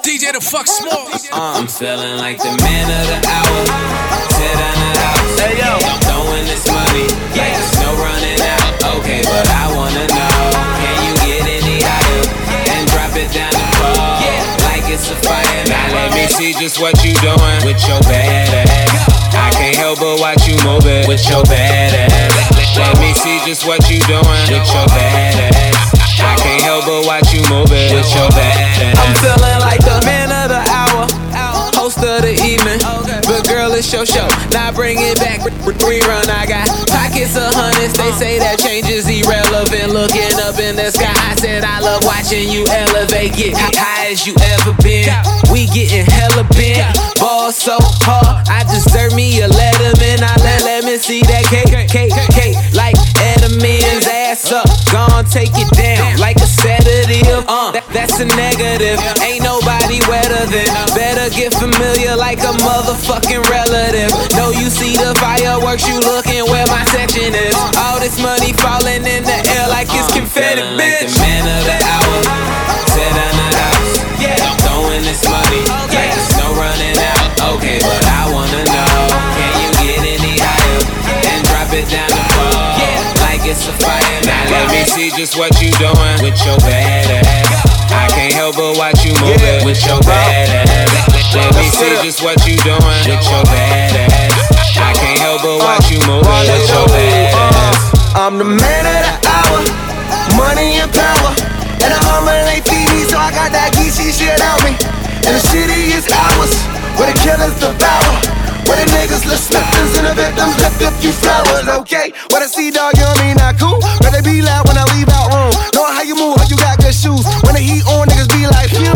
DJ the fuck small. I'm feeling like the man of the hour. Tear down the house. Hey yo, I'm throwing this money. Like there's no running out. Okay, but I wanna know, can you get any higher and drop it down the floor? Like it's a fire. Now let me see just what you doing with your bad ass. I can't help but watch you move it with your bad ass. Let me see just what you doing with your bad ass. I can't help but watch you move it with your bad ass. I'm feeling like the man of the hour, host of the evening. But girl, it's your show. Now bring it back, rerun. I got pockets of hundreds. They say that change is irrelevant. Looking up in the sky, I said I love watching you elevate. Get high as you ever been. We getting hella bent. Ball so hard, I deserve me a Letterman. I let me see that cake, like Edelman's ass up. Gone take it down like a sedative. That's a negative. Ain't nobody wetter than. Better get familiar like a motherfucking relative. Know you see the fireworks, you looking where my section is. All this money falling in the air like it's confetti, bitch. Like the man of the hour, tear down the house. I'm throwing this money like there's no running out. Okay, but I wanna know, can you get any higher and drop it down the floor? Like it's a fire. Now let me see just what you doing with your bad ass. I can't help but watch you move it with your bad ass. Let me see just what you doing with your bad ass. I can't help but watch you move it with your bad ass. I'm the man of the hour, money and power, and a Hummer ain't feed me, so I got that geeky shit out me. And the city is ours, where the killers devour, where the niggas left slippers and the victims left a few flowers, okay? What I see, dog, you know me not cool, but they be loud when I leave out room. Knowing how you move, how you got good shoes. When the heat on, niggas be like, phew.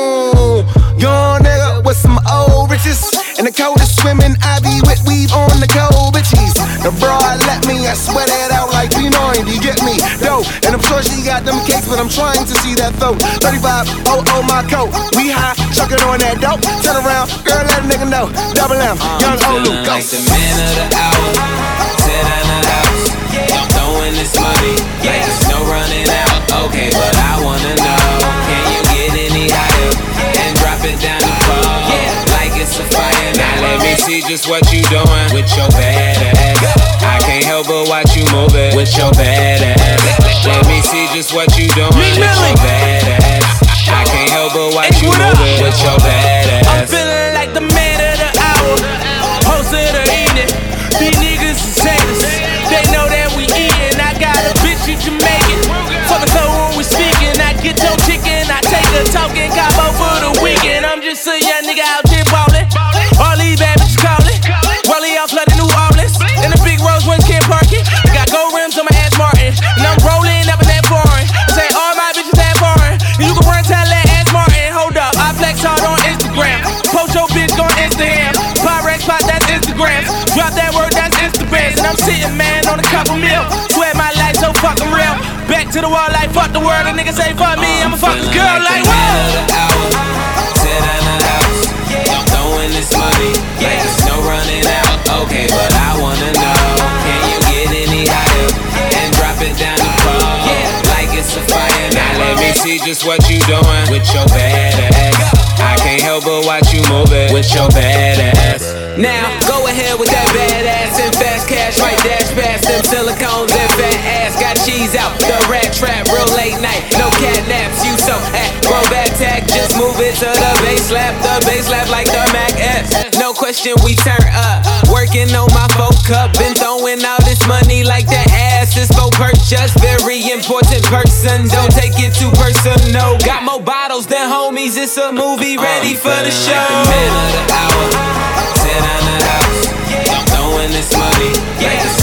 Young nigga with some old riches, and the coldest swimming, I be with weave on the cold bitches. The broad let me, I sweat it out like P9, you get me? Dope, and I'm sure she got them cakes, but I'm trying to see that throat. 35, oh, my coat, we high, chucking on that dope. Turn around, girl, let a nigga know. Double M, young Olu, go. Like the man of the hour, tear down the house. I'm throwing this money like there's no running out. Okay, but I wanna know, can you get any higher and drop it down the floor? Like it's a fire. Now let me see just what you doing with your bad ass. I can't help but watch you move it with your bad ass. Let me see just what you doing with your bad ass. I can't help but watch you move it with your bad ass. I'm feeling like the man of the hour, host of the evening. These niggas is haters, they know that we eatin'. I got a bitch in Jamaican, fuck a toe when we speaking. I get your chicken, I take her talking combo for the weekend. I'm just a young nigga out there ballin', all these bad bitches callin'. Rollie out flooded New Orleans, in the big Rolls Royce can't park it. I got gold rims on my ass Martin, and I'm rollin' up in that foreign. Say all my bitches that foreign, and you can run tell that ass Martin. Hold up, I flex hard on Instagram, post your bitch on Instagram. Pyrex pop, that's Instagram. Drop that word, that's Instagram. And I'm sitting, man, on a couple mil. Swear my life so fucking real. Back to the wall like fuck the world. A nigga say fuck me, I'ma fuck the girl like whoa. Tear down the house. I'm throwing this money like there's no running out. Okay, but I wanna know, can you get any higher and drop it down the floor? Like it's a fire. Now let me see just what you doing with your bad ass. I can't help but watch you move it with your bad ass. Now, go ahead with that bad ass and fast cash. Right dash past them silicones and fat ass. Got cheese out, the rat trap, real late night. No cat naps, you so grown bad tag. Just move it to the bass lap like the Mac S. No question, we turn up. Working on my folk cup. Been throwing all this money like that ass is for purchase. Very important person, don't take it too personal. Got more bottles than homies, it's a movie ready for the show. Man of the hour, tear down the house. I'm throwing this money like it's